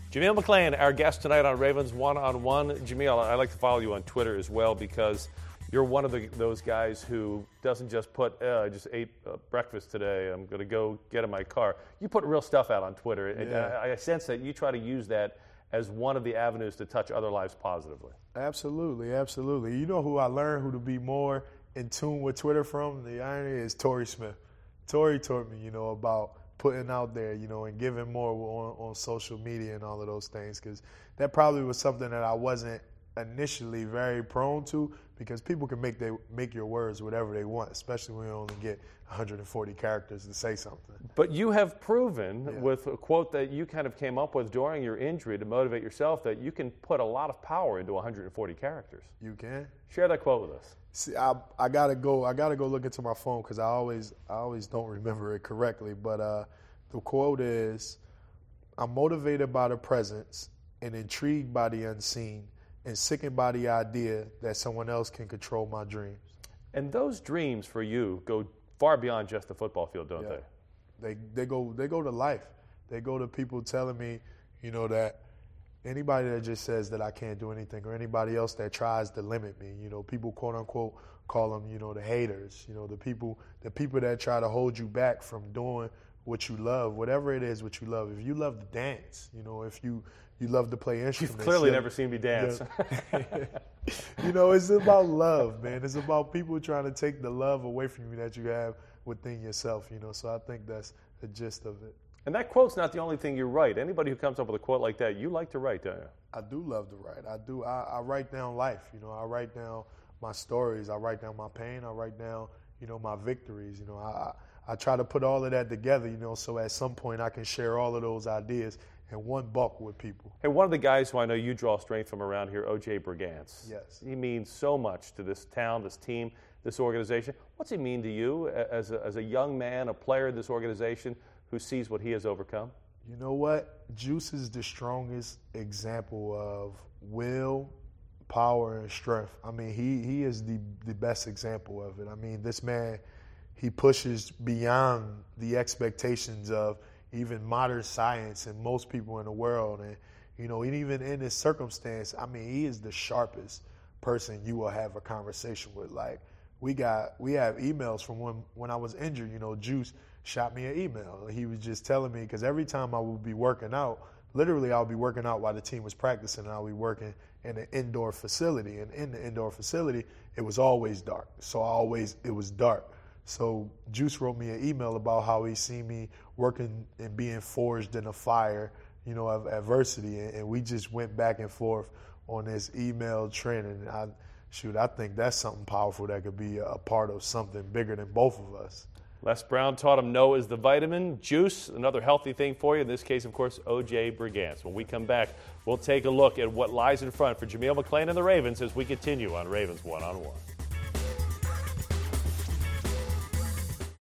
Jameel McClain, our guest tonight on Ravens One-on-One. Jameel, I like to follow you on Twitter as well because you're one of those guys who doesn't just put, I just ate breakfast today, I'm going to go get in my car. You put real stuff out on Twitter, and I sense that you try to use that as one of the avenues to touch other lives positively. Absolutely, absolutely. You know who I learned who to be more in tune with Twitter from? The irony is Torrey Smith. Torrey taught me, about putting out there, and giving more on social media and all of those things, because that probably was something that I wasn't initially very prone to, because people can make your words whatever they want, especially when you only get 140 characters to say something. But you have proven with a quote that you kind of came up with during your injury to motivate yourself that you can put a lot of power into 140 characters. You can? Share that quote with us. See, I gotta go look into my phone because I always don't remember it correctly. But the quote is, "I'm motivated by the presence and intrigued by the unseen, and sickened by the idea that someone else can control my dreams." And those dreams for you go far beyond just the football field, don't they? They go to life. They go to people telling me, that anybody that just says that I can't do anything, or anybody else that tries to limit me, people quote unquote call them, the haters, the people that try to hold you back from doing what you love, whatever it is what you love. If you love to dance, if you love to play instruments. You've clearly never seen me dance. It's about love, man. It's about people trying to take the love away from you that you have within yourself, So I think that's the gist of it. And that quote's not the only thing you write. Anybody who comes up with a quote like that, you like to write, don't you? I do love to write. I do. I write down life. I write down my stories. I write down my pain. I write down, my victories. I try to put all of that together, so at some point I can share all of those ideas in one bulk with people. Hey, one of the guys who I know you draw strength from around here, O.J. Brigance. Yes. He means so much to this town, this team, this organization. What's he mean to you as a young man, a player in this organization who sees what he has overcome? You know what? Juice is the strongest example of will, power, and strength. I mean, he is the best example of it. I mean, this man, he pushes beyond the expectations of even modern science and most people in the world. And, and even in this circumstance, I mean, he is the sharpest person you will have a conversation with. Like, we have emails from when I was injured, Juice shot me an email. He was just telling me, because every time I would be working out, literally I would be working out while the team was practicing, and I would be working in an indoor facility. And in the indoor facility, it was always dark. It was dark. So Juice wrote me an email about how he seen me working and being forged in a fire, of adversity. And we just went back and forth on this email trend. And I think that's something powerful that could be a part of something bigger than both of us. Les Brown taught him no is the vitamin. Juice, another healthy thing for you. In this case, of course, O.J. Brigance. When we come back, we'll take a look at what lies in front for Jameel McClain and the Ravens as we continue on Ravens One-on-One.